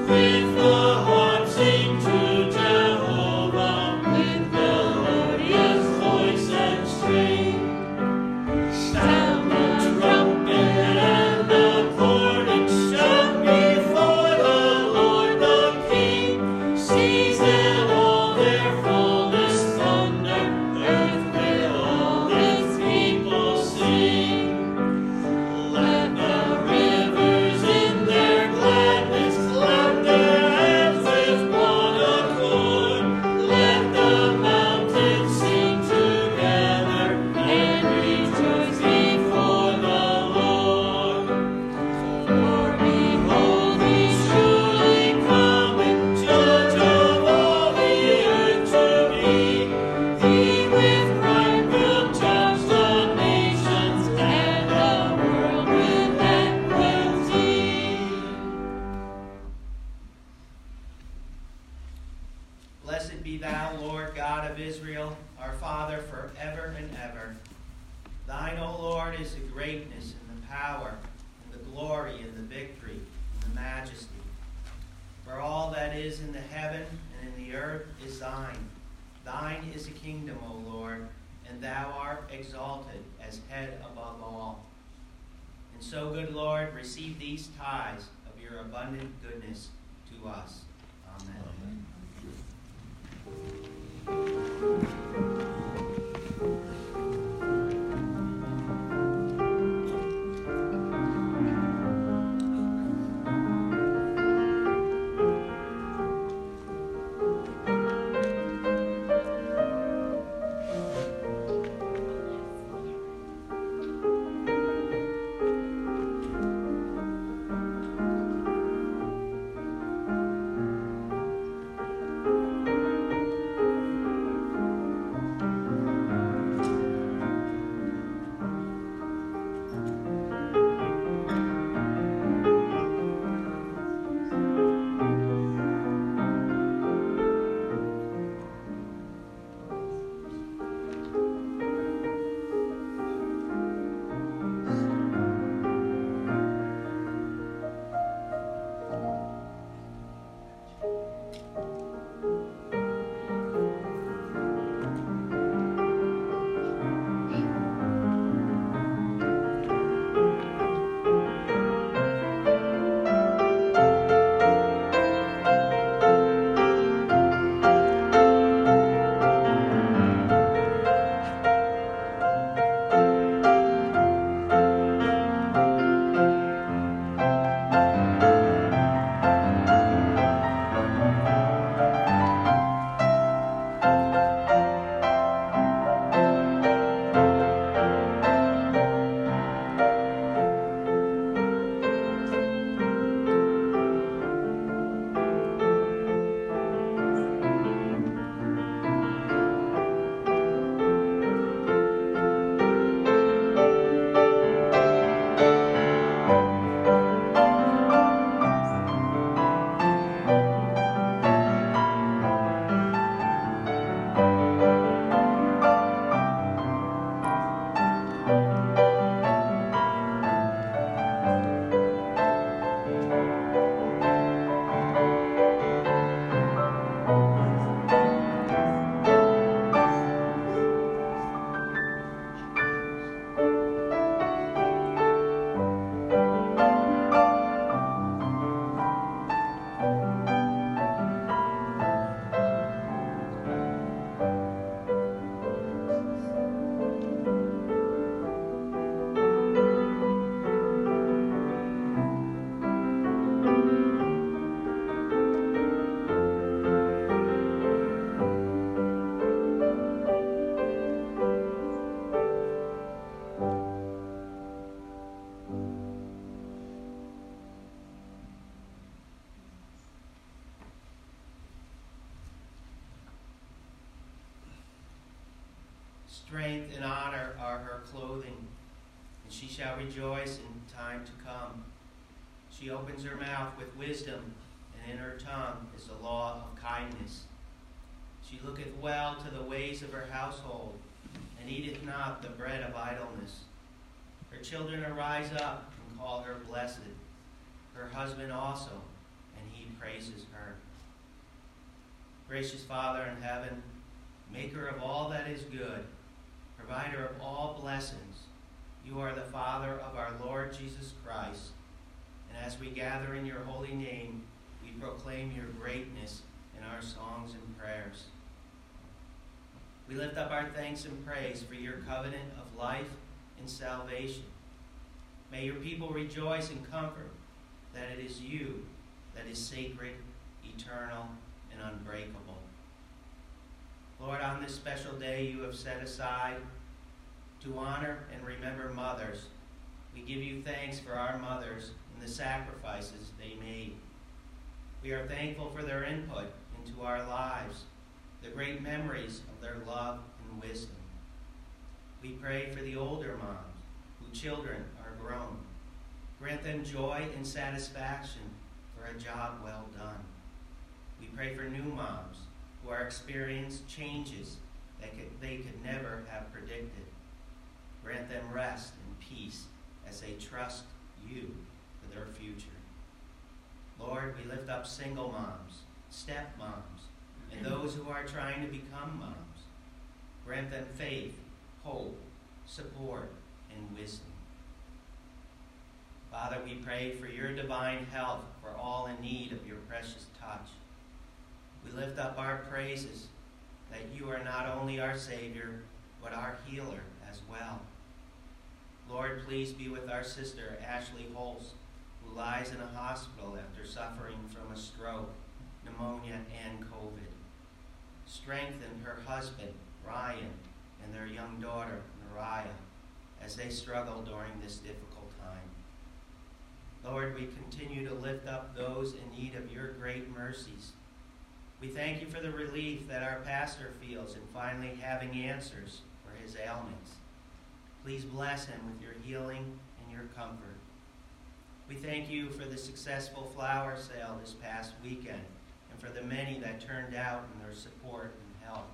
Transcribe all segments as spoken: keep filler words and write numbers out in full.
Blessed be thou, Lord God of Israel, our Father, forever and ever. Thine, O Lord, is the greatness and the power and the glory and the victory and the majesty. For all that is in the heaven and in the earth is thine. Thine is the kingdom, O Lord, and thou art exalted as head above all. And so, good Lord, receive these tithes of your abundant goodness to us. Amen. Amen. Strength and honor are her clothing, and she shall rejoice in time to come. She opens her mouth with wisdom, and in her tongue is the law of kindness. She looketh well to the ways of her household, and eateth not the bread of idleness. Her children arise up and call her blessed, her husband also, and he praise Gracious Father in heaven, maker of all that is good, provider of all blessings, you are the Father of our Lord Jesus Christ. And as we gather in your holy name, we proclaim your greatness in our songs and prayers. We lift up our thanks and praise for your covenant of life and salvation. May your people rejoice and comfort that it is you that is sacred, eternal, and unbreakable. Lord, on this special day you have set aside to honor and remember mothers, we give you thanks for our mothers and the sacrifices they made. We are thankful for their input into our lives, the great memories of their love and wisdom. We pray for the older moms whose children are grown. Grant them joy and satisfaction for a job well done. We pray for new moms who are experiencing changes that could, they could never have predicted. Grant them rest and peace as they trust you for their future. Lord, we lift up single moms, stepmoms, and those who are trying to become moms. Grant them faith, hope, support, and wisdom. Father, we pray for your divine health for all in need of your precious touch. We lift up our praises that you are not only our Savior, but our healer as well. Lord, please be with our sister, Ashley Holtz, who lies in a hospital after suffering from a stroke, pneumonia, and COVID. Strengthen her husband, Ryan, and their young daughter, Mariah, as they struggle during this difficult time. Lord, we continue to lift up those in need of your great mercies. We thank you for the relief that our pastor feels in finally having answers for his ailments. Please bless him with your healing and your comfort. We thank you for the successful flower sale this past weekend and for the many that turned out in their support and help.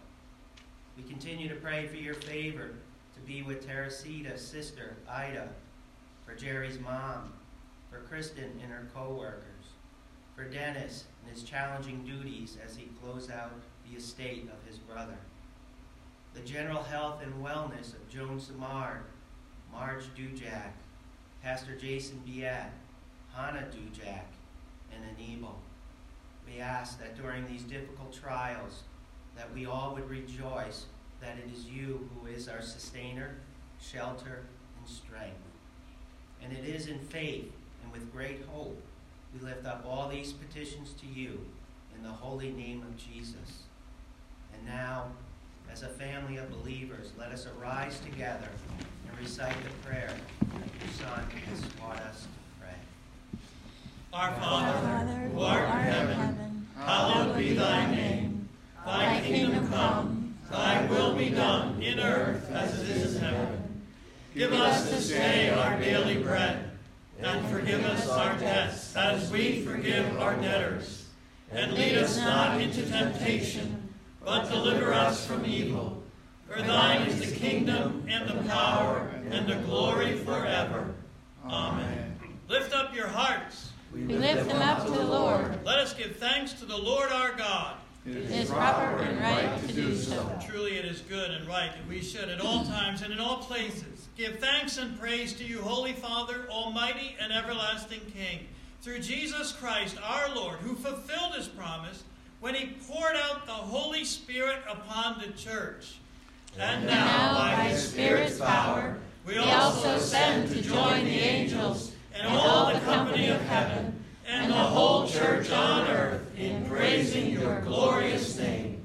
We continue to pray for your favor to be with Teresita's sister, Ida, for Jerry's mom, for Kristen and her co-workers, for Dennis and his challenging duties as he closed out the estate of his brother, the general health and wellness of Joan Samard, Marge Dujak, Pastor Jason Biat, Hannah Dujak, and Anibal. We ask that during these difficult trials that we all would rejoice that it is you who is our sustainer, shelter, and strength. And it is in faith and with great hope we lift up all these petitions to you in the holy name of Jesus. And now, as a family of believers, let us arise together and recite the prayer that your Son has taught us to pray. Our Father, who art in heaven, hallowed be thy name. Thy kingdom come, thy will be done, in earth as it is in heaven. Give us this day our daily bread, and forgive us our debts as we forgive our debtors. And lead us not into temptation, but deliver us from evil. For thine is the kingdom, and the power, and the glory forever. Amen. Lift up your hearts. We lift them up to the Lord. Let us give thanks to the Lord our God. It is proper and right to do so. Truly it is good and right that we should at all times and in all places give thanks and praise to you, Holy Father, Almighty and everlasting King, through Jesus Christ our Lord, who fulfilled his promise when he poured out the Holy Spirit upon the church. And now, now by by his Spirit's power, we we also also send to join the angels and all the company of heaven and the whole church on earth in praising your glorious name.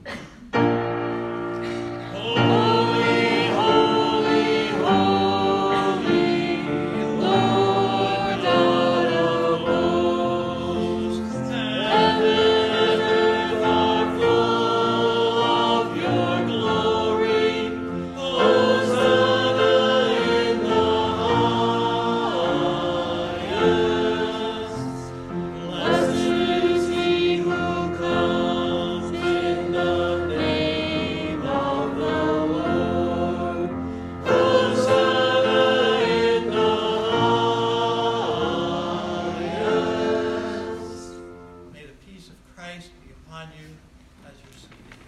Holy, holy, holy, Lord God of hosts, heaven and earth are full of your glory. Hosanna in the highest. Blessed is he who comes in the name of the Lord. Hosanna in the highest. May the peace of Christ be upon you as you're seated.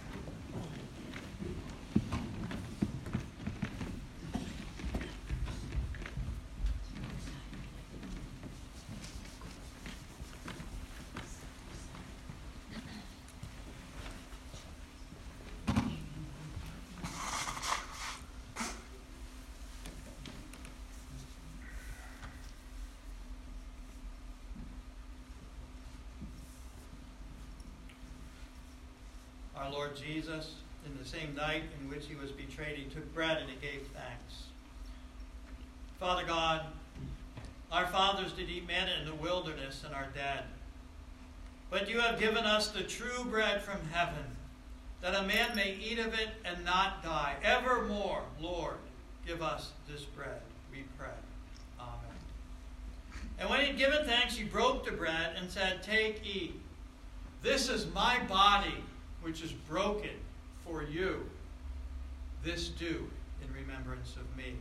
Our Lord Jesus, in the same night in which he was betrayed, he took bread and he gave thanks. Father God, our fathers did eat manna in the wilderness and are dead. But you have given us the true bread from heaven, that a man may eat of it and not die. Evermore, Lord, give us this bread, we pray. Amen. And when he had given thanks, he broke the bread and said, "Take, eat. This is my body, which is broken for you. This do in remembrance of me."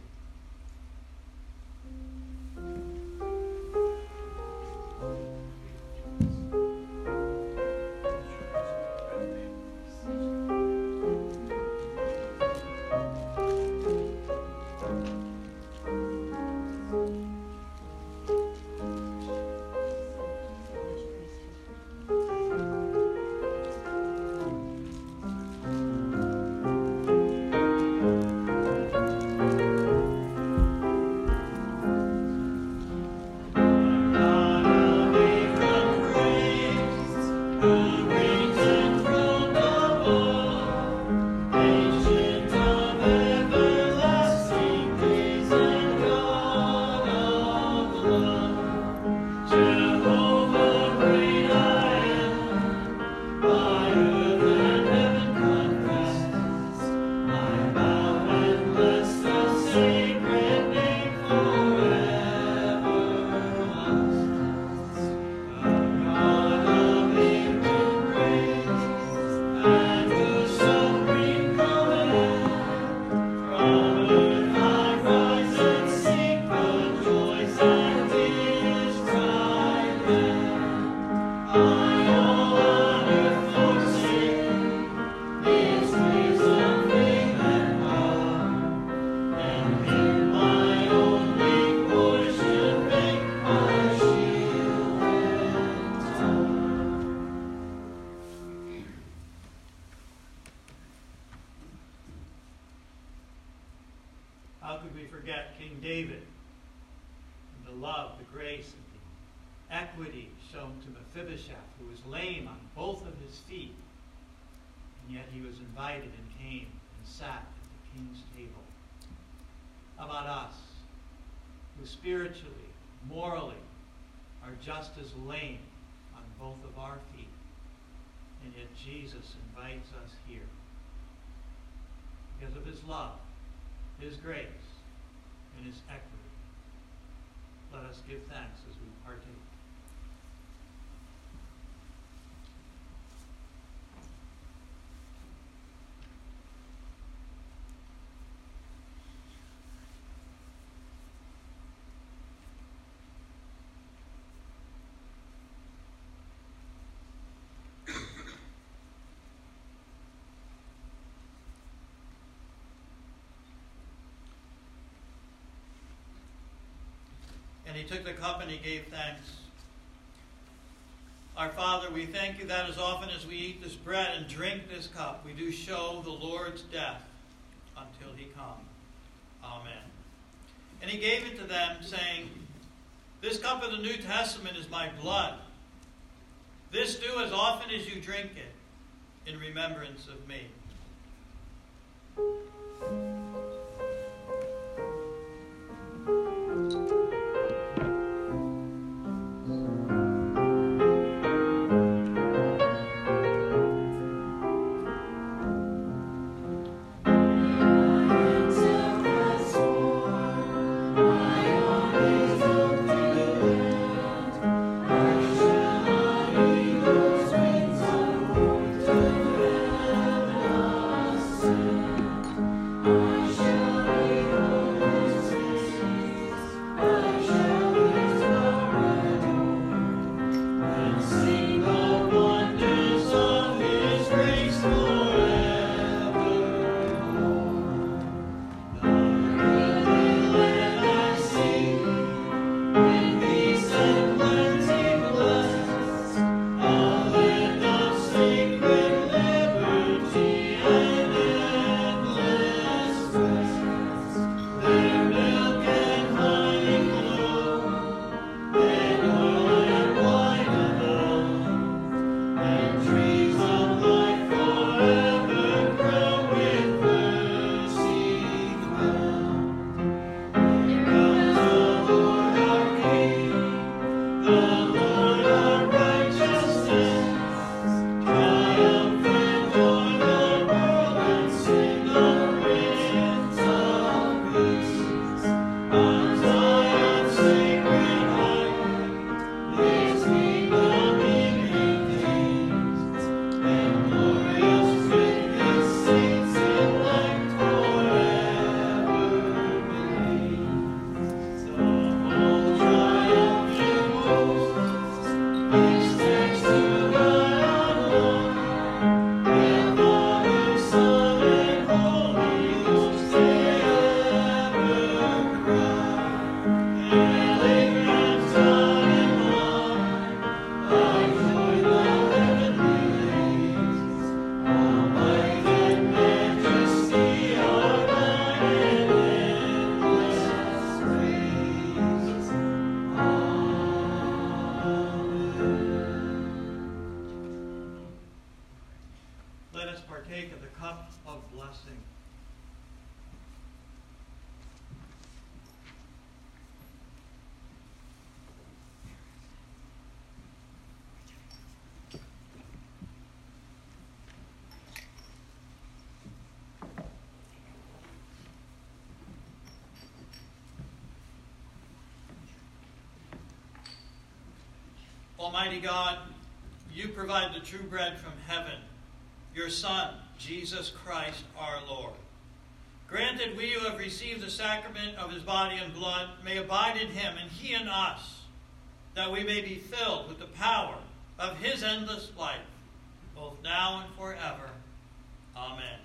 How could we forget King David and the love, the grace, and the equity shown to Mephibosheth, who was lame on both of his feet, and yet he was invited and came and sat at the king's table. How about us, who spiritually, morally, are just as lame on both of our feet, and yet Jesus invites us here because of his love, his grace, and his equity. Let us give thanks as we partake. And he took the cup and he gave thanks. Our Father, we thank you that as often as we eat this bread and drink this cup, we do show the Lord's death until he come. Amen. And he gave it to them, saying, "This cup of the New Testament is my blood. This do as often as you drink it in remembrance of me." Thank you. us partake of the cup of blessing. Almighty God, you provide the true bread from heaven, your Son, Jesus Christ our Lord. Granted, we who have received the sacrament of his body and blood may abide in him and he in us, that we may be filled with the power of his endless life, both now and forever. Amen.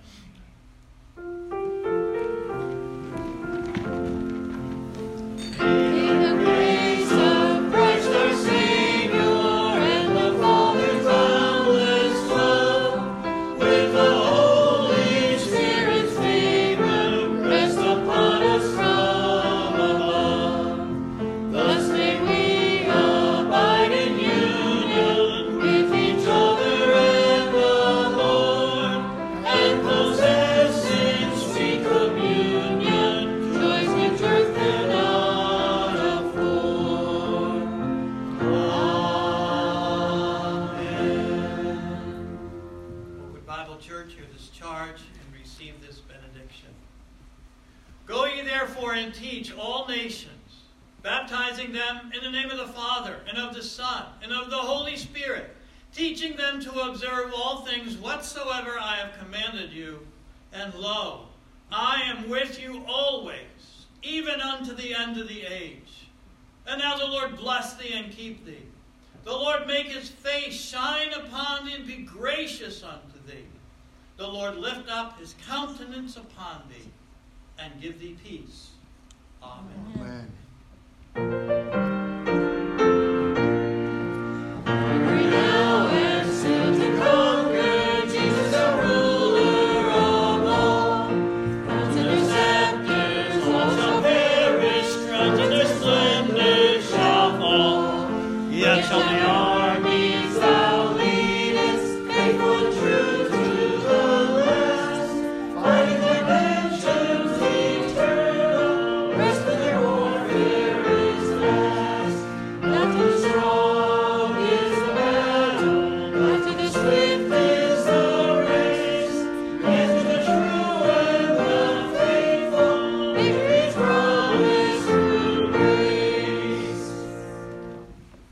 And teach all nations, baptizing them in the name of the Father, and of the Son, and of the Holy Spirit, teaching them to observe all things whatsoever I have commanded you. And lo, I am with you always, even unto the end of the age. And now the Lord bless thee and keep thee. The Lord make his face shine upon thee and be gracious unto thee. The Lord lift up his countenance upon thee and give thee peace. Amen. Amen.